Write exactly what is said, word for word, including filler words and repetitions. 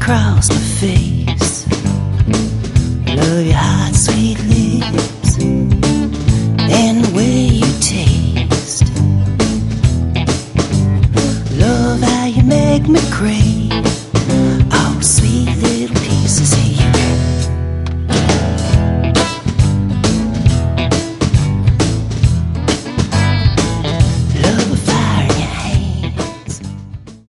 across my face. Love your hot, sweet lips and the way you taste. Love how you make me crave